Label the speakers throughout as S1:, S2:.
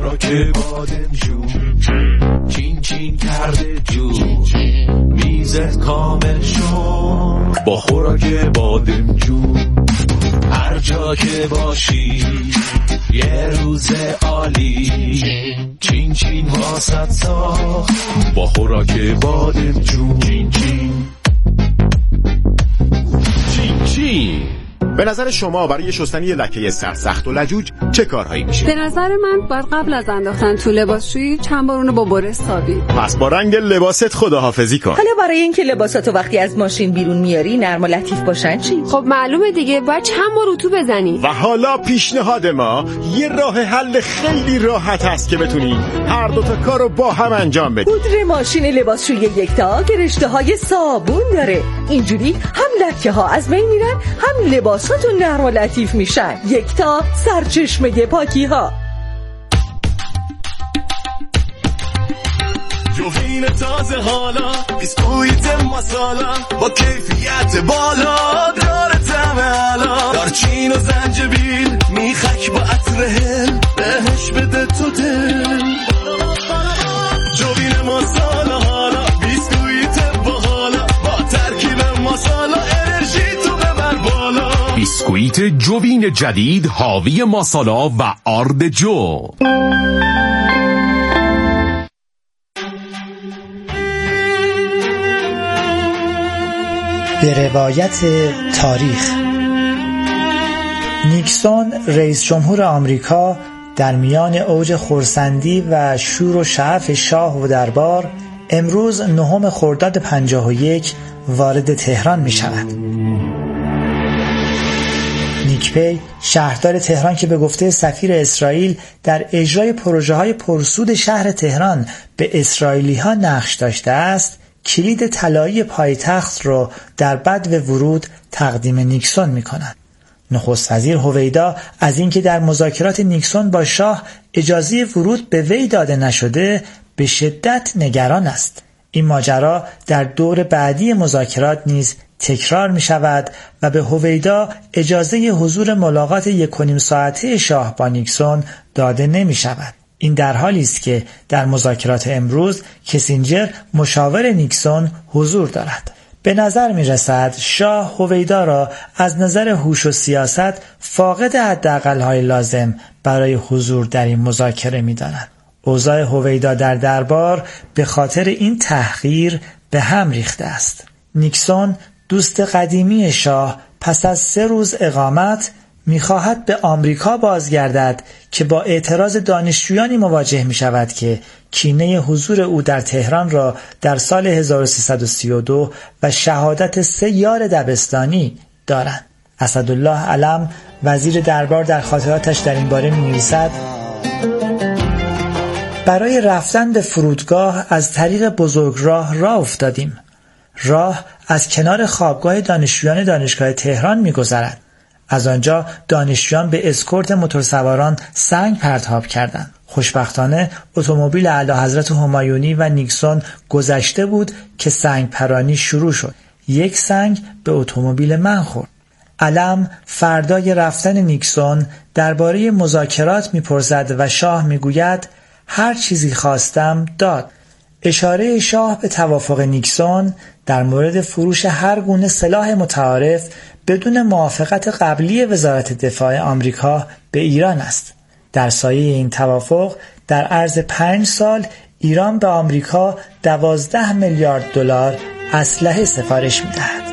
S1: خوراک بادمجون چین چین کرده جون میزت کامل شد با خوراک بادمجون. هر جا که باشی یه روز عالی چین چین واسط ساخت با خوراک بادمجون. چین چین چین چین.
S2: به نظر شما برای شستن یه لکه سرسخت و لجوج چه کارهایی میشه؟
S3: به نظر من باید قبل از انداختن تو لباسشویی چند بار اونو با برس سابی.
S2: پس با رنگ لباست خداحافظی کن.
S4: حالا برای اینکه لباساتو وقتی از ماشین بیرون میاری نرم و لطیف باشن چی؟
S3: خب معلومه دیگه، باید چند بار اتو بزنی.
S2: و حالا پیشنهاد ما یه راه حل خیلی راحت است که بتونی هر دو تا کارو با هم انجام بدی.
S4: پودر ماشین لباسشویی یکتا که رشته‌های صابون داره، اینجوری هم لکه ها از بین میرن هم لباساتون نرم و لطیف میشن. یکتا، سرچشمه پاکی ها.
S1: جوین تازه حالا بیسکویت مسالا با کیفیت بالا داره طعم علا، دارچین و زنجبیل میخک با عطر هل بهش بده تو دل. جوین مسالا حالا بیسکویت باحالا با ترکیب مسالا انرژی تو ببر بالا.
S5: بیسکویت جوین جدید حاوی ماسالا و آرد جو.
S6: به روایت تاریخ، نیکسون رئیس جمهور آمریکا در میان اوج خرسندی و شور و شعف شاه و دربار امروز 9 خرداد 51 وارد تهران می شود. نیکپی شهردار تهران که به گفته سفیر اسرائیل در اجرای پروژه‌های پرسود شهر تهران به اسرائیلی‌ها نقش داشته است، کلید طلایی پایتخت را در بدو ورود تقدیم نیکسون می‌کند. نخست وزیر هویدا از اینکه در مذاکرات نیکسون با شاه اجازه ورود به وی داده نشده به شدت نگران است. این ماجرا در دور بعدی مذاکرات نیز تکرار می شود و به هویدا اجازه حضور ملاقات 1.5 ساعته شاه با نیکسون داده نمی شود. این در حالی است که در مذاکرات امروز کسینجر مشاور نیکسون حضور دارد. به نظر می رسد شاه هویدا را از نظر هوش و سیاست فاقد حداقل‌های لازم برای حضور در این مذاکره می داند. اوضاع هویدا در دربار به خاطر این تحقیر به هم ریخته است. نیکسون دوست قدیمی شاه پس از 3 روز اقامت می‌خواهد به آمریکا بازگردد که با اعتراض دانشجویانی مواجه می‌شود که کینه حضور او در تهران را در سال 1332 و شهادت 3 یار دبستانی دارند. اسدالله علم وزیر دربار در خاطراتش در این باره می‌نویسد: برای رفتن به فرودگاه از طریق بزرگراه راه افتادیم. راه از کنار خوابگاه دانشجویان دانشگاه تهران می‌گذرد. از آنجا دانشجویان به اسکورت موتورسواران سنگ پرتاب کردند. خوشبختانه اتومبیل اعلیحضرت همایونی و نیکسون گذشته بود که سنگ پرانی شروع شد. 1 سنگ به اتومبیل من خورد. علم فردای رفتن نیکسون درباره مذاکرات می‌پرسد و شاه می‌گوید هر چیزی خواستم داد. اشاره شاه به توافق نیکسون در مورد فروش هر گونه سلاح متعارف بدون موافقت قبلی وزارت دفاع آمریکا به ایران است. در سایه این توافق در عرض 5 سال ایران به آمریکا 12 میلیارد دلار اسلحه سفارش می‌دهد.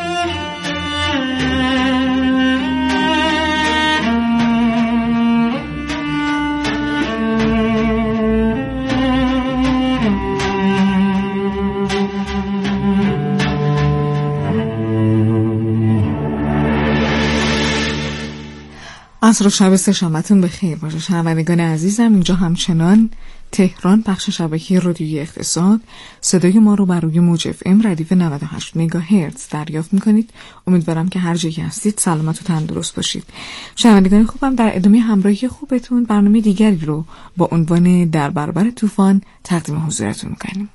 S7: عصر و شب سه‌شنبه‌تون بخیر باشه شنوندگان عزیزم. اینجا همچنان تهران بخش شبکه رادیویی اقتصاد. صدای ما رو بر روی موج FM ردیف 98 مگاهرتز دریافت میکنید. امیدوارم که هر جایی هستید سلامت و تندرست باشید. شنوندگان خوبم، در ادامه همراهی خوبتون برنامه دیگری رو با عنوان در برابر طوفان تقدیم حضورتون میکنیم.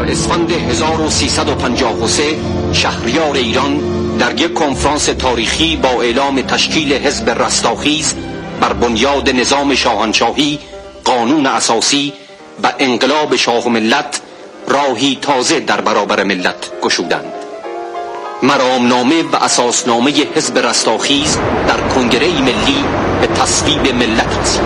S8: در اسفند 1353 شهریار ایران در یک کنفرانس تاریخی با اعلام تشکیل حزب رستاخیز بر بنیاد نظام شاهنشاهی، قانون اساسی و انقلاب شاه و ملت راهی تازه در برابر ملت گشودند. مرامنامه و اساسنامه حزب رستاخیز در کنگره ملی به تصویب ملت رسید.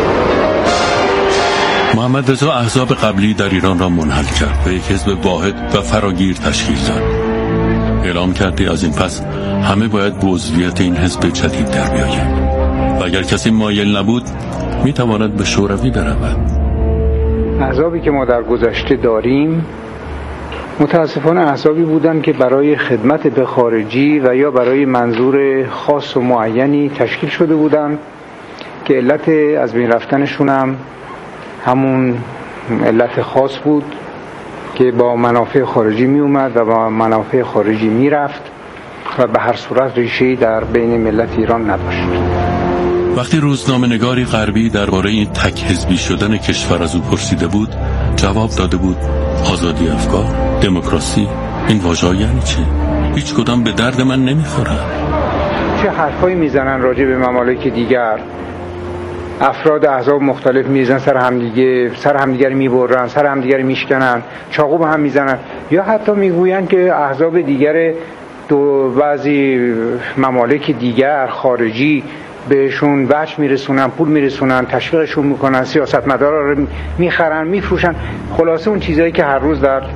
S9: محمد رضا احزاب قبلی در ایران را منحل کرد و یک حزب واحد و فراگیر تشکیل داد. اعلام کرده از این پس همه باید به عضویت این حزب جدید در بیایند و اگر کسی مایل نبود میتواند به شوروی برود.
S10: احزابی که ما در گذشته داریم متاسفانه احزابی بودند که برای خدمت به خارجی و یا برای منظور خاص و معینی تشکیل شده بودند که علت از بین رفتنشون هم همون علت خاص بود که با منافع خارجی می اومد و با منافع خارجی می رفت و به هر صورت ریشه‌ای در بین ملت ایران نداشت.
S9: وقتی روزنامه‌نگاری غربی درباره این تک حزبی شدن کشور از او پرسیده بود، جواب داده بود آزادی افکار، دموکراسی، این واژه‌ها یعنی چه؟ هیچ کدام به درد من نمیخورن.
S10: چه حرفایی میزنن راجع به ممالک دیگر، افراد احزاب مختلف میزنن سر همدیگه میبرن، سر همدیگه میشکنن، چاقو به هم میزنن، یا حتی میگوین که احزاب دیگر بعضی ممالک دیگر خارجی بهشون وجه میرسونن، پول میرسونن، تشویقشون میکنن، سیاستمدارا رو میخرن، میفروشن. خلاصه اون چیزایی که هر روز در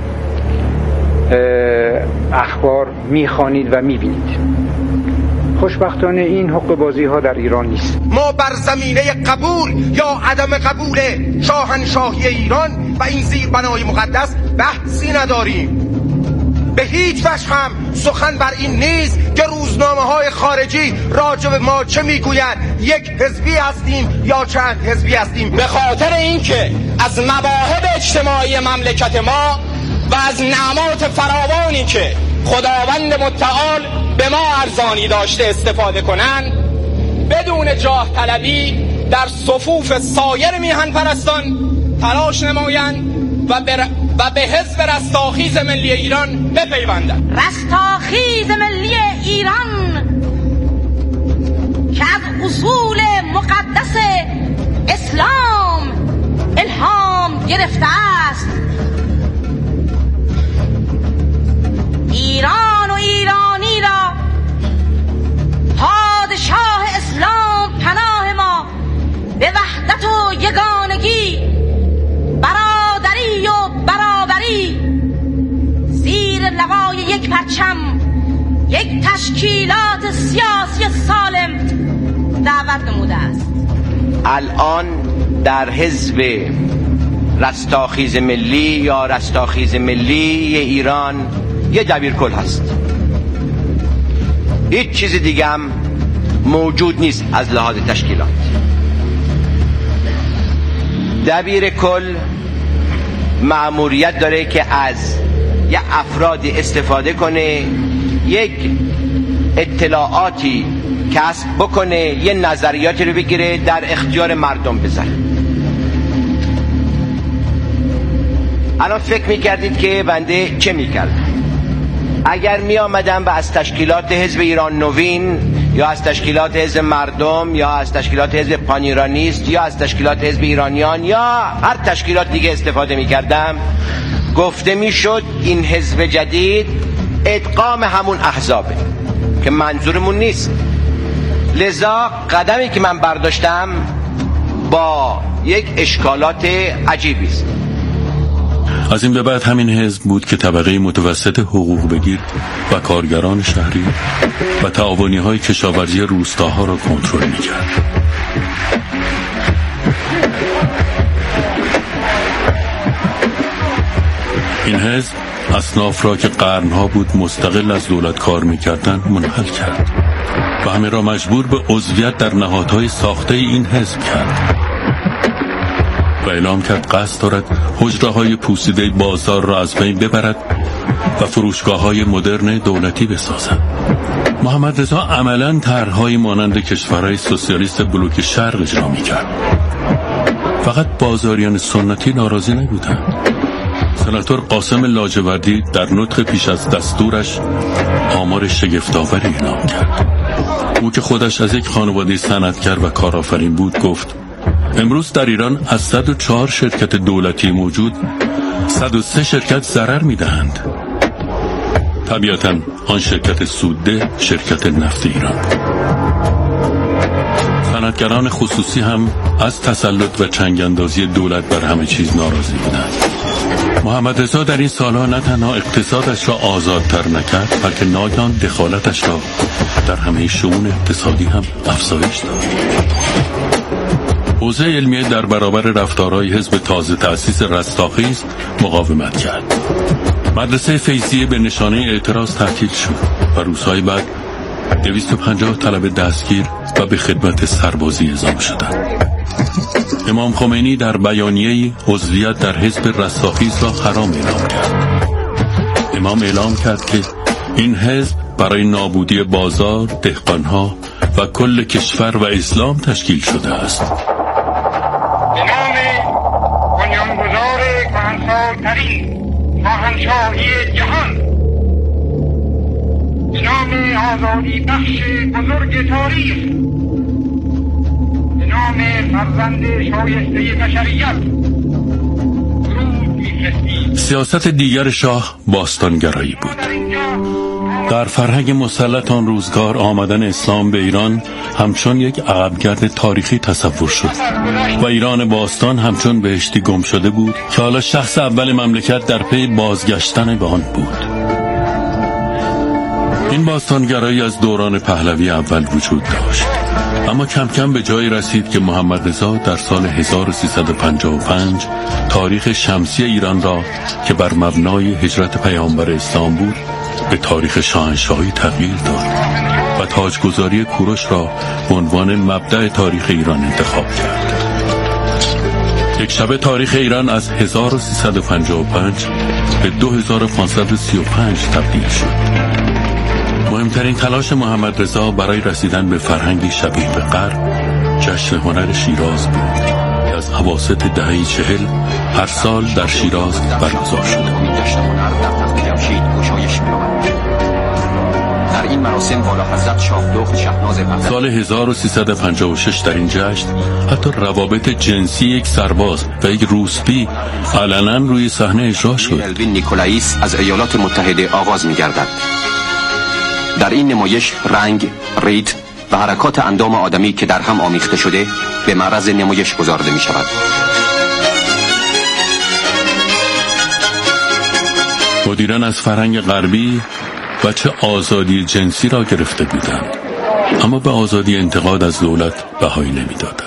S10: اخبار میخوانید و میبینید. خوشبختانه این حقوق بازی ها در ایران نیست.
S11: ما بر زمینه قبول یا عدم قبول شاهنشاهی ایران و این زیربنای مقدس بحثی نداریم. به هیچ وجه هم سخن بر این نیست که روزنامه‌های خارجی راجع به ما چه میگویند، یک حزبی هستیم یا چند حزبی هستیم.
S12: به خاطر اینکه از مواهب اجتماعی مملکت ما و از نعمات فراوانی که خداوند متعال به ما ارزانی داشته استفاده کنند، بدون جاه طلبی در صفوف سایر میهن پرستان تلاش نمایند و به حزب رستاخیز ملی ایران بپیوندند.
S13: رستاخیز ملی ایران که از اصول مقدس اسلام الهام گرفته است، ایران و ایرانی را پادشاه اسلام پناه ما به وحدت و یگانگی، برادری و برابری زیر لوای یک پرچم، یک تشکیلات سیاسی سالم دعوت نموده است.
S14: الان در حزب رستاخیز ملی یا رستاخیز ملی ایران یه دبیرکل هست، هیچ چیز دیگه هم موجود نیست. از لحاظ تشکیلات دبیرکل مأموریت داره که از یه افرادی استفاده کنه، یک اطلاعاتی کسب بکنه، یه نظریاتی رو بگیره در اختیار مردم بذاره. الان فکر میکردید که بنده چه میکردم؟ اگر می آمدم و از تشکیلات حزب ایران نوین یا از تشکیلات حزب مردم یا از تشکیلات حزب پانیرانیست یا از تشکیلات حزب ایرانیان یا هر تشکیلات دیگه استفاده می کردم، گفته می شد این حزب جدید ادغام همون احزابه که منظورمون نیست. لذا قدمی که من برداشتم با یک اشکالات عجیبی است.
S9: از این به بعد همین حزب بود که طبقه متوسط حقوق بگیر و کارگران شهری و تعاونی‌های کشاورزی روستاها را کنترل می‌کرد. این حزب اصناف را که قرنها بود مستقل از دولت کار می‌کردند منحل کرد و همه را مجبور به عضویت در نهادهای ساخته این حزب کرد و اعلام کرد قصد دارد حجره‌های پوسیده بازار را از بین ببرد و فروشگاه‌های مدرن دولتی بسازد. محمد رضا عملاً طرح‌هایی مانند کشورهای سوسیالیست بلوک شرق اجرا می‌کرد. فقط بازاریان سنتی ناراضی نبودند. سناتور قاسم لاجوردی در نطق پیش از دستورش آمار شگفت‌آوری اعلام کرد. او که خودش از یک خانواده صنعتگر و کارآفرین بود گفت امروز در ایران از 104 شرکت دولتی موجود 103 شرکت ضرر می‌دهند. طبیعتاً آن شرکت سودده شرکت نفت ایران بود. صنعتگران خصوصی هم از تسلط و چنگ‌اندازی دولت بر همه چیز ناراضی بودند. محمد رضا در این سالها نه تنها اقتصادش را آزادتر نکرد بلکه ناگهان دخالتش را در همه شئون اقتصادی هم افزایش داد. حوزه علمیه در برابر رفتارهای حزب تازه تأسیس رستاخیز مقاومت کرد. مدرسه فیضیه به نشانه اعتراض تعطیل شد و روزهای بعد 250 طلبه دستگیر و به خدمت سربازی اعزام شدند. امام خمینی در بیانیه‌ای عضویت در حزب رستاخیز را حرام اعلام کرد. امام اعلام کرد که این حزب برای نابودی بازار، دهقانها و کل کشور و اسلام تشکیل شده است.
S15: به نام بنیانگذار کهنسال‌ترین شاهنشاهی جهان، به نام آزادی بخش بزرگ تاریخ، به نام فرزند شایسته بشریت درود می‌فرستیم.
S9: سیاست دیگر شاه باستانگرایی بود. در فرهنگ مسلط آن روزگار آمدن اسلام به ایران همچون یک عقبگرد تاریخی تصور شد و ایران باستان همچون بهشتی گم شده بود که حالا شخص اول مملکت در پی بازگشتن به آن بود. این باستانگرایی از دوران پهلوی اول وجود داشت، اما کم کم به جایی رسید که محمد رضا در سال 1355 تاریخ شمسی ایران را که بر مبنای هجرت پیامبر اسلام بود به تاریخ شاهنشاهی تغییر داد و تاجگذاری کوروش را به عنوان مبدأ تاریخ ایران انتخاب کرد. یک شبه تاریخ ایران از 1355 به 2535 تبدیل شد. مهمترین تلاش محمد رضا برای رسیدن به فرهنگی شبیه به غرب جشن هنر شیراز بود که از اواسط دهه 40 هر سال در شیراز برگزار شده. جشن هنر در تخت جمشید گشایش می‌یابد. در این مراسم والا حضرت شاه دخت شهناز پهلوی سال 1356 در این جشن حتی روابط جنسی یک سرباز و یک روسپی علنا روی صحنه اجرا شد. الوین نیکولائیس از ایالات متحده آغاز می‌گردد. در این نمایش رنگ، ریتم و حرکات اندام آدمی که در هم آمیخته شده به معرض نمایش گذارده می شود. مدیران از فرهنگ غربی و چه آزادی جنسی را گرفته بودند، اما به آزادی انتقاد از دولت بهایی نمی دادند.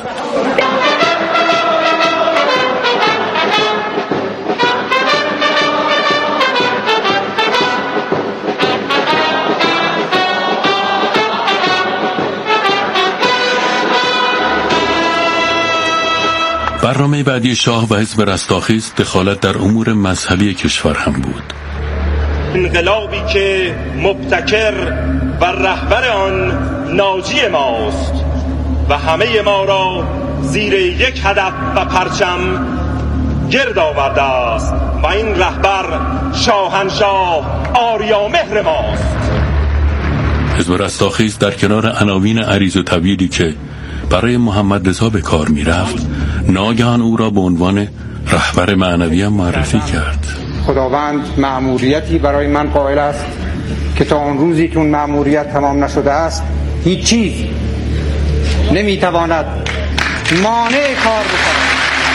S9: برنامه بعدی شاه و حزب رستاخیز دخالت در امور مذهبی کشور هم بود.
S16: انقلابی که مبتکر و رهبر آن ناجی ماست و همه ما را زیر یک هدف و پرچم گرد آورده است و این رهبر شاهنشاه آریامهر ماست.
S9: حزب رستاخیز در کنار عناوین عریض و طویلی که برای محمد رضا به کار می رفت ناگهان او را به عنوان رهبر معنوی معرفی کرد.
S10: خداوند مأموریتی برای من قائل است که تا اون روزی که اون مأموریت تمام نشده است هیچ چیز نمیتواند مانع کار بکند.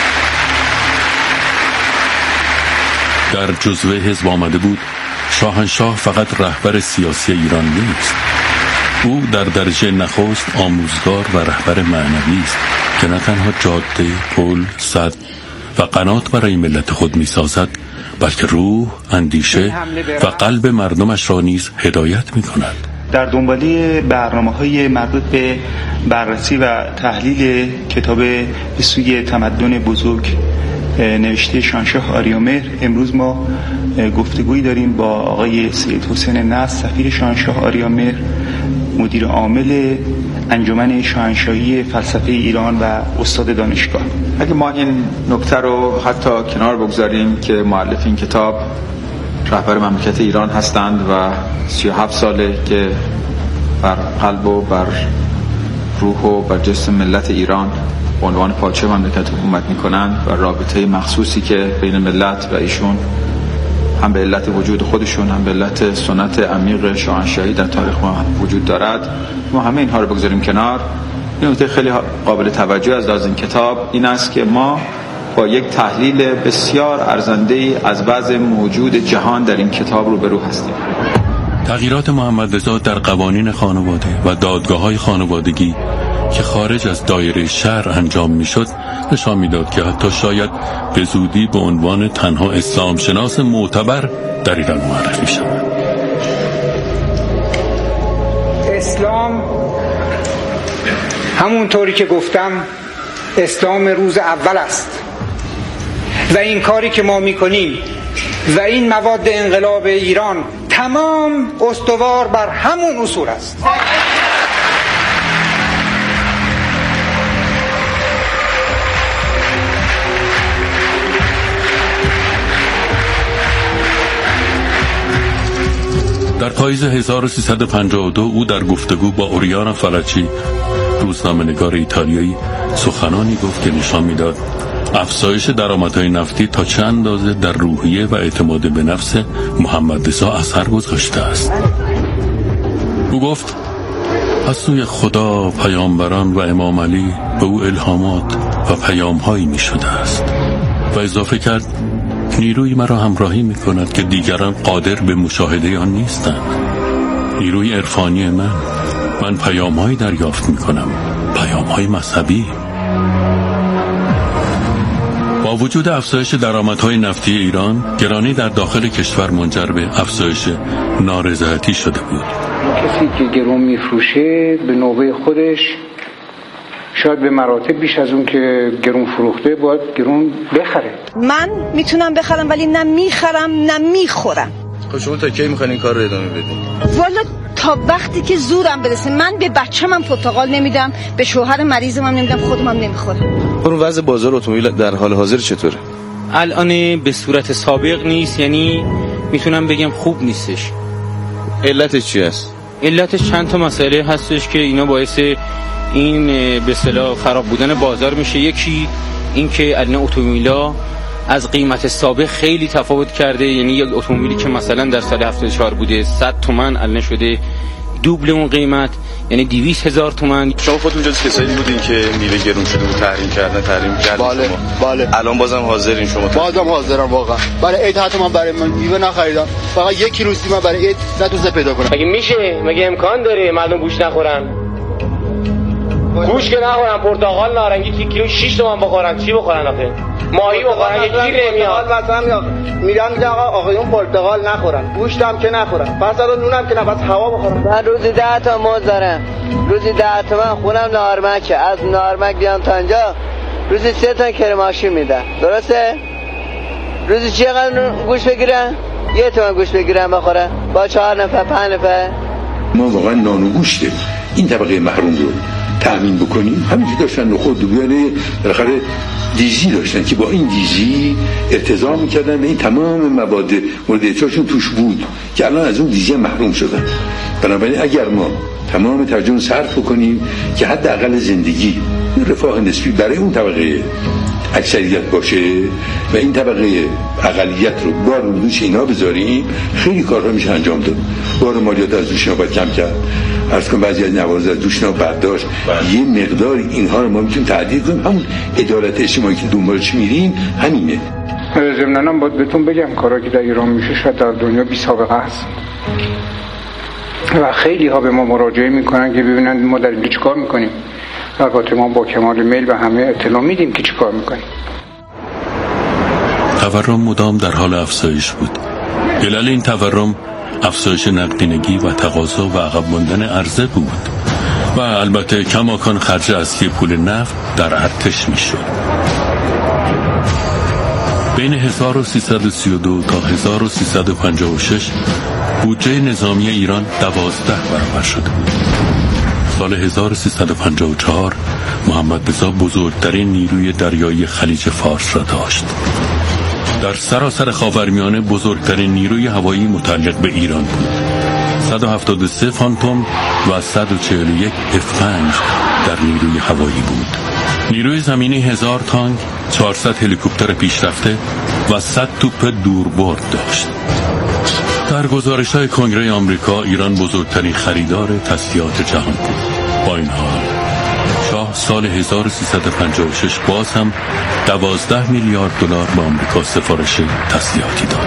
S9: در جزوه حزب آمده بود شاهنشاه فقط رهبر سیاسی ایران نیست، او در درجه نخست آموزگار و رهبر معنوی است که نه تنها جاده، پل، سد و قنات برای ملت خود می سازد بلکه روح، اندیشه و قلب مردمش را نیز هدایت می کند.
S17: در دنباله برنامه‌های مربوط به بررسی و تحلیل کتاب به سوی تمدن بزرگ نوشته شاهنشاه آریامهر امروز ما گفتگویی داریم با آقای سید حسین نصر سفیر شاهنشاه آریامهر مدیر عامل انجمن شاهنشاهی فلسفه ایران و استاد دانشگاه.
S18: اگه ما این نکته رو حتی کنار بگذاریم که مؤلف این کتاب رهبر مملکت ایران هستند و 37 ساله که بر قلب و بر روح و بر جسم ملت ایران به عنوان پادشاه مملکت حکومت میکنند و رابطه مخصوصی که بین ملت و ایشون هم به علت وجود خودشون هم به علت سنت عمیق شاهنشاهی در تاریخ ما وجود دارد، ما همه اینها رو بگذاریم کنار. این نکته خیلی قابل توجه از لحاظ این کتاب این است که ما با یک تحلیل بسیار ارزنده‌ای از وضع موجود جهان در این کتاب روبرو هستیم.
S9: تغییرات محمدرضا در قوانین خانواده و دادگاه‌های خانوادگی که خارج از دایره شرع انجام میشد نشان میداد که حتی شاید به زودی به عنوان تنها اسلام شناس معتبر در ایران معرفی شود.
S10: اسلام همونطوری که گفتم اسلام روز اول است و این کاری که ما میکنیم و این مواد انقلاب ایران تمام استوار بر همون اصول است.
S9: در پاییز 1352 او در گفتگو با اوریانا فالچی روزنامه‌نگار ایتالیایی سخنانی گفت که نشان میداد افزایش درآمدهای نفتی تا چه اندازه در روحیه و اعتماد به نفس محمدرضا اثر گذاشته است. او گفت از سوی خدا، پیامبران و امام علی به او الهامات و پیام‌هایی می‌شده است و اضافه کرد نیروی مرا همراهی می‌کند که دیگران قادر به مشاهده آن نیستند. نیروی عرفانی من پیام‌هایی دریافت می‌کنم، پیام‌های مذهبی. با وجود افزایش درآمدهای نفتی ایران، گرانی در داخل کشور منجر به افزایش نارضایتی شده بود.
S10: کسی که گرون میفروشه به نوبه خودش شاید به مراتب بیش از اون که گرون فروخته باید گرون بخره.
S19: من میتونم بخرم ولی نه میخرم نه میخورم.
S20: خب شما تا کی میخواین این کار رو ادامه بدین؟
S19: والا تا وقتی که زورم برسه. من به بچه‌م پرتقال نمیدم، به شوهر مریضم نمیدم، خودم هم نمیخورم.
S20: اون وضع بازار اتومبیل در حال حاضر چطوره؟
S21: الان به صورت سابق نیست، یعنی میتونم بگم خوب نیستش.
S20: علتش چی است؟
S21: علتش چند تا مسئله هستش که اینا باعث این به اصطلاح خراب بودن بازار میشه. یکی این که الان اتومبیلا از قیمت سابق خیلی تفاوت کرده، یعنی یک اتومبیلی که مثلا در سال 74 بوده 100 تومن الان شده دوبل اون قیمت، یعنی 200,000 تومن.
S20: شما خودتون جز کسایی بودین که میوه گرون شده بود تحریم کردین؟
S22: بله.
S20: الان بازم حاضرین شما؟
S22: بازم حاضرم واقعا. برای عید حتی من برای میوه نخریدم، فقط یک کیلو من برای عید نتونستم پیدا کنم.
S12: مگه میشه؟ مگه امکان داره مردم گوش نخورن؟ گوش که نخورن، پرتقال نارنگی کیلو 6 تومن بخورن، چی بخورن آخه؟ ماهی بخورن، یک گیر نمیاد.
S22: مثلا میگن آقایون پرتقال نخورن، گوشت هم که نخورن، پس الان نونم که نه، بس هوا بخورن. من روزی 10 تا موز دارم، روزی 10 تومن خونم نارمکه، از نارمک بیام تا اینجا روزی 3 تا کرماشین میدن، درسته؟ روزی چقدر گوشت بگیرن؟ 1 تومن گوشت بگیرن بخورن با 4 نفر 5 نفر.
S23: ما واقعا نان و گوشت این طبقه محروم رو تأمین بکنیم. همین که داشتن نخود دوباره بالاخره دیزی داشتن که با این دیزی ارتضا میکردن به این تمام مواد مورد احتیاجشون توش بود که الان از اون دیزی محروم شدن. بنابراین اگر ما تمام توجه صرف بکنیم که حداقل زندگی رفاه نسبی برای اون طبقه اکثریت باشه و این طبقه اقلیت رو بار رو دوش اینا بذاریم، خیلی کارها میشه انجام داد. بار مالیات از دوشنا باید کم کرد، عرض کنم بعضی از نوارز از دوشنا برداشت. یه مقدار اینها رو ما میتونیم تعدیل کنیم. همون عدالت اجتماعی که دنبالش میریم همینه.
S10: ضمناً باید بهتون بگم کارا که در ایران میشه شاید در دنیا بی سابقه است و خیلی ها به ما مراجعه میکنن که ببینن ما در اینجا چیکار میکنیم. البته ما با کمال میل و همه اطلاع میدیم که چیکار میکنیم.
S9: تورم مدام در حال افزایش بود. علل این تورم افزایش نقدینگی و تقاضا و عقب ماندن عرضه بود و البته کماکان خرج اصلی پول نفت در ارتش میشد. بین 1332 تا 1356 بودجه نظامی ایران 12 برابر شده. سال 1354 محمد رضا بزرگترین نیروی دریایی خلیج فارس را داشت. در سراسر خاورمیانه بزرگترین نیروی هوایی متعلق به ایران بود. 173 فانتوم و 141 F5 در نیروی هوایی بود. نیروی زمینی 1000 تانک، 400 هلیکوپتر پیشرفته و 100 توپ دوربرد داشت. در گزارش‌های کنگره آمریکا ایران بزرگترین خریدار تسلیحات جهان بود. با این حال شاه سال 1356 باز هم 12 میلیارد دلار به آمریکا سفارش تسلیحاتی داد.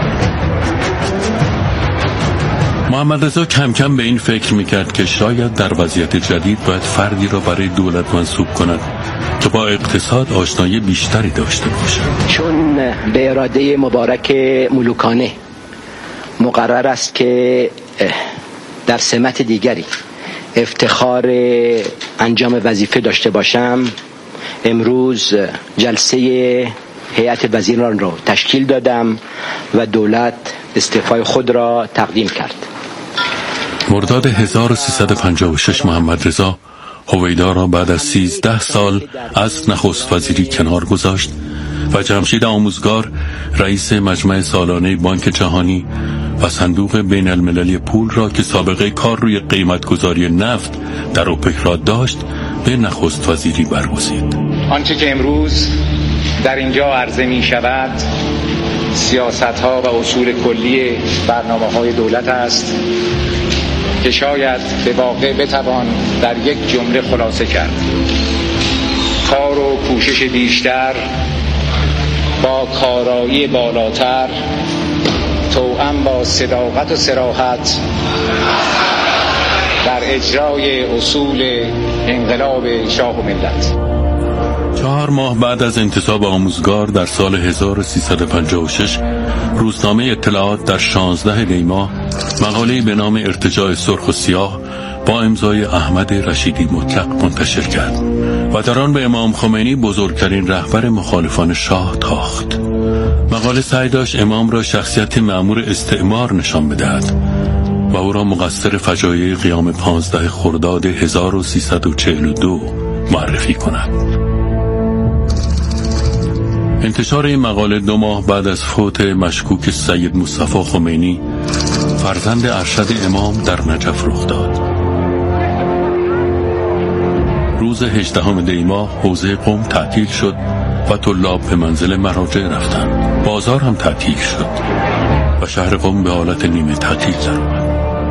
S9: محمد رضا کم کم به این فکر میکرد که شاید در وضعیت جدید باید فردی را برای دولت منصوب کند که با اقتصاد آشنایی بیشتری داشته باشد.
S2: چون به اراده مبارک ملوکانه مقرر است که در سمت دیگری افتخار انجام وظیفه داشته باشم، امروز جلسه هیئت وزیران را تشکیل دادم و دولت استعفای خود را تقدیم کرد.
S9: مرداد 1356 محمد رضا هویدا را بعد از 13 سال از نخست وزیری کنار گذاشت و جمشید آموزگار رئیس مجمع سالانه بانک جهانی و صندوق بین المللی پول را که سابقه کار روی قیمتگذاری نفت در اوپک را داشت به نخست وزیری برگزید.
S3: آنچه که امروز در اینجا عرضه می شود سیاست‌ها و اصول کلی برنامه‌های دولت است که شاید به واقع بتوان در یک جمله خلاصه کرد. کار و کوشش بیشتر با کارایی بالاتر توأم با صداقت و صراحت در اجرای اصول انقلاب شاه و ملت.
S9: 4 ماه بعد از انتصاب آموزگار در سال 1356 روزنامه اطلاعات در 16 دی ماه مقاله‌ای به نام ارتجاع سرخ و سیاه با امضای احمد رشیدی مطلق منتشر کرد و در آن به امام خمینی بزرگترین رهبر مخالفان شاه تاخت. مقاله سعی داشت امام را شخصیت مأمور استعمار نشان بدهد و او را مقصر فجایع قیام 15 خرداد 1342 معرفی کند. انتشار این مقاله 2 ماه بعد از فوت مشکوک سید مصطفی خمینی فرزند ارشد امام در نجف رخ داد. روز 18 دی ماه حوزه قم تعطیل شد و طلاب به منزل مراجع رفتند. بازار هم تعطیل شد و شهر قم به حالت نیمه تعطیل درآمد.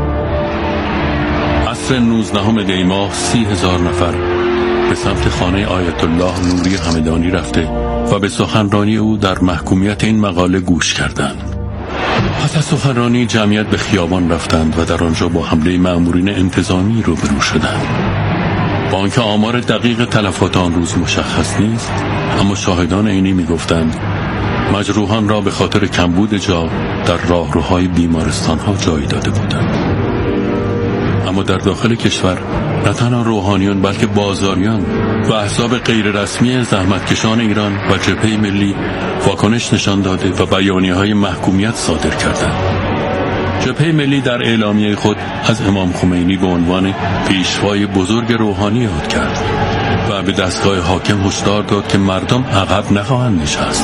S9: عصر 19 دی ماه 30,000 نفر به سمت خانه آیت الله نوری همدانی رفته و به سخنرانی او در محکومیت این مقاله گوش کردند. پس از سخنرانی جمعیت به خیابان رفتند و در آنجا با حمله مأمورین انتظامی روبرو شدند. با آنکه آمار دقیق تلفات آن روز مشخص نیست، اما شاهدان عینی می‌گفتند مجروحان را به خاطر کمبود جا در راهروهای بیمارستان‌ها جای داده بودند. اما در داخل کشور نه تنها روحانیان بلکه بازاریان و احزاب غیر رسمی زحمتکشان ایران و جبهه ملی واکنش نشان داده و بیانیه‌های محکومیت صادر کردند. جبهه ملی در اعلامیه خود از امام خمینی به عنوان پیشوای بزرگ روحانی یاد کرد و به دستگاه حاکم هشدار داد که مردم عقب نخواهند نشست.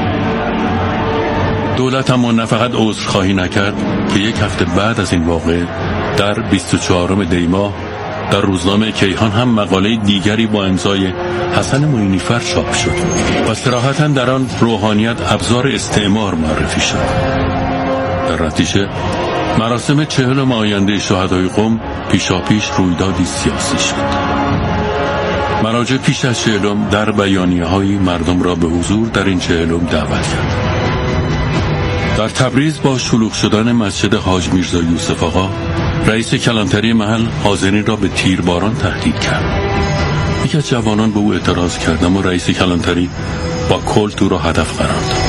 S9: دولت اما نه فقط عذرخواهی نکرد که 1 هفته بعد از این واقعه در 24 دی ماه در روزنامه کیهان هم مقاله دیگری با امضای حسن معینی‌فر چاپ شد و صراحتاً در آن روحانیت ابزار استعمار معرفی شد. در نتیجه مراسم 40 آینده شهدای قم پیشاپیش رویدادی سیاسی شد. مراجع پیش از 40 در بیانیه‌های مردم را به حضور در این 40 دعوت کرد. در تبریز با شلوغ شدن مسجد حاج میرزا یوسف آقا رئیس کلانتری محل حاضرین را به تیرباران تهدید کرد. یکی از جوانان به او اعتراض کرد اما رئیس کلانتری با کلت او را هدف قرار داد.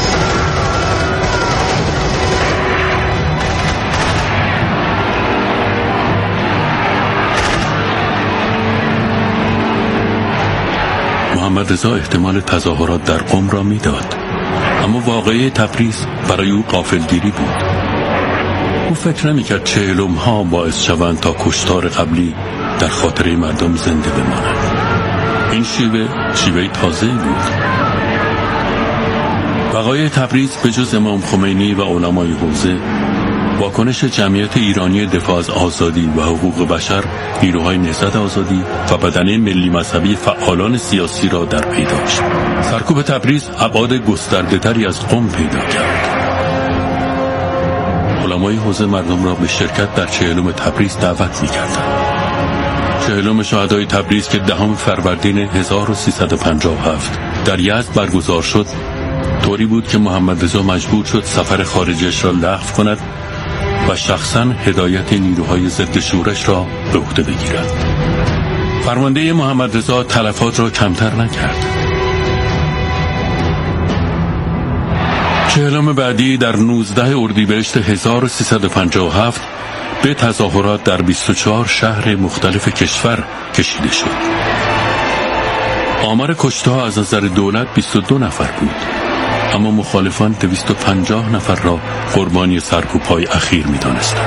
S9: محمد رضا احتمال تظاهرات در قم را میداد اما واقعه تبریز برای او غافلگیری بود. او فکر نمی‌کرد چهلم‌ها باعث شوند تا کشتار قبلی در خاطره مردم زنده بماند. این شیوه تازه‌ای بود. وقایع تبریز به جز امام خمینی و علمای حوزه، واکنش جمعیت ایرانی دفاع از آزادی و حقوق بشر، نیروهای نهضت آزادی و بدنه ملی مذهبی فعالان سیاسی را در پی داشت. سرکوب تبریز ابعاد گسترده‌تری از قم پیدا کرد. علمای حوزه مردم را به شرکت در چهلم تبریز دعوت می‌کردند. چهلم شهدای تبریز که 10 فروردین 1357 در یزد برگزار شد، طوری بود که محمد رضا مجبور شد سفر خارجیش را لغو کند و شخصاً هدایت نیروهای ضد شورش را به عهده بگیرد. فرمانده محمد رضا تلفات را کمتر نکرد. چهلم بعدی در 19 اردیبهشت 1357 به تظاهرات در 24 شهر مختلف کشور کشیده شد. آمار کشته‌ها از نظر دولت 22 نفر بود، اما مخالفان 250 نفر را قربانی سرکوب‌های اخیر می‌دانستند.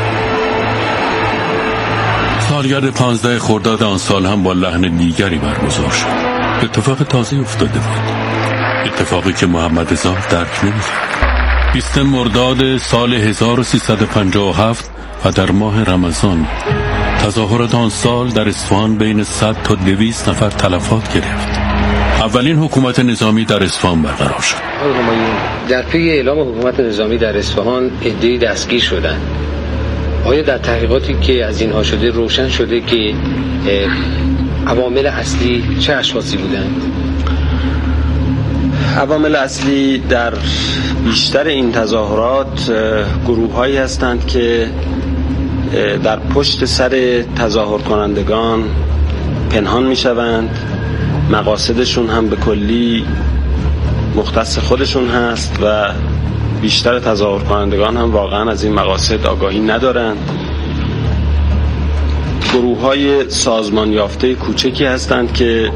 S9: سالگرد 15 خرداد آن سال هم با لحن دیگری برگزار شد. اتفاق تازه افتاده بود، اتفاقی که محمد رضا درک نمی‌کرد. 20 مرداد سال 1357 و در ماه رمضان تظاهرات آن سال در اصفهان بین 100 تا 200 نفر تلفات گرفت. اولین حکومت نظامی در اصفهان برقرار شد.
S1: در پی اعلام حکومت نظامی در اصفهان عده‌ای دستگیر شدند. آیا در تحقیقاتی که از اینها شده روشن شده که عوامل اصلی چه اشخاصی بودند؟
S20: عوامل اصلی در بیشتر این تظاهرات گروه‌هایی هستند که در پشت سر تظاهر کنندگان پنهان می‌شوند. مقاصدشون هم به کلی مختص خودشون هست و بیشتر تظاهر کنندگان هم واقعا از این مقاصد آگاهی ندارند. گروه‌های سازمان یافته کوچکی هستند که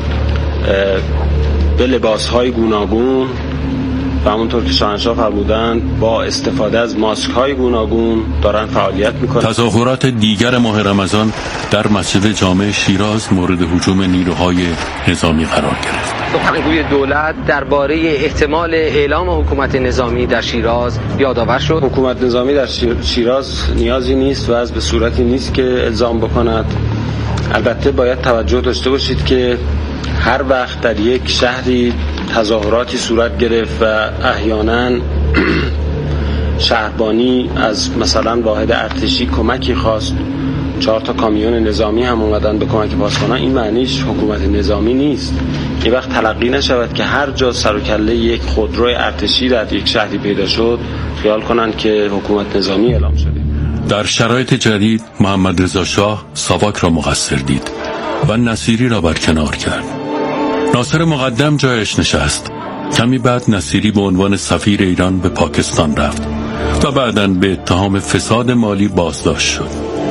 S20: به لباس‌های گوناگون و همونطور که شاهنشاه فرمودند با استفاده از ماسک‌های گوناگون دارن فعالیت میکنن.
S9: تظاهرات دیگر ماه رمضان در مسجد جامع شیراز مورد هجوم نیروهای نظامی قرار گرفت.
S1: سخنگوی دولت درباره احتمال اعلام حکومت نظامی در شیراز یادآور شد.
S20: حکومت نظامی در شیراز نیازی نیست و از به صورتی نیست که الزام بکند. البته باید توجه داشته باشید که هر وقت در یک شهری تظاهراتی صورت گرفت و احیانا شهربانی از مثلا واحد ارتشی کمکی خواست، 4 تا کامیون نظامی هم اومدن به کمک پاسبانان، این معنیش حکومت نظامی نیست. این وقت تلقی نشود که هر جا سر و کله یک خودرو ارتشی در یک شهری پیدا شد خیال کنند که حکومت نظامی اعلام شده.
S9: در شرایط جدید محمد رضا شاه ساواک را مقصر دید و نصیری را برکنار کرد. ناصر مقدم جایش نشست. کمی بعد نصیری به عنوان سفیر ایران به پاکستان رفت و بعداً به اتهام فساد مالی بازداشت شد.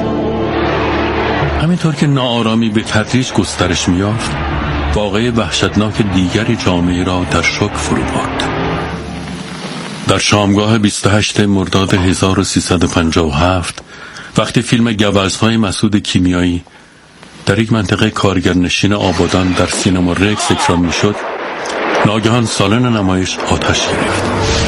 S9: همینطور که ناآرامی به تدریج گسترش می‌یافت، واقعه وحشتناک دیگری جامعه را در شوک فرو برد. در شامگاه 28 مرداد 1357 وقتی فیلم گوزن‌های مسعود کیمیایی در یک منطقه کارگرنشین آبادان در سینما رکس اکران می‌شد، ناگهان سالن نمایش آتش گرفت.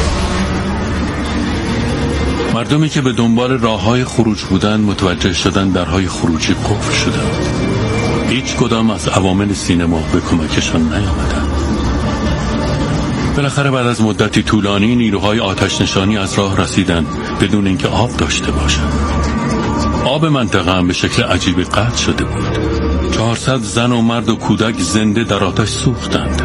S9: مردمی که به دنبال راه‌های خروج بودند متوجه شدند درهای خروجی قفل شدند. هیچ کدام از عوامل سینما به کمکشان نیامدند. بالاخره بعد از مدتی طولانی نیروهای آتش نشانی از راه رسیدند بدون اینکه آب داشته باشند. آب منطقه هم به شکل عجیبی قطع شده بود. 400 زن و مرد و کودک زنده در آتش سوختند.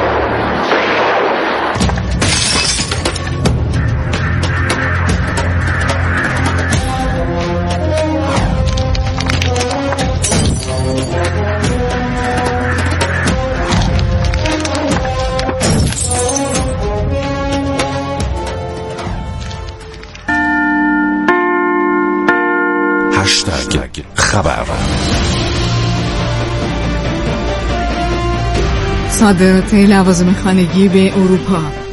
S4: خبر
S7: صادرات لوازم خانگی به اروپا.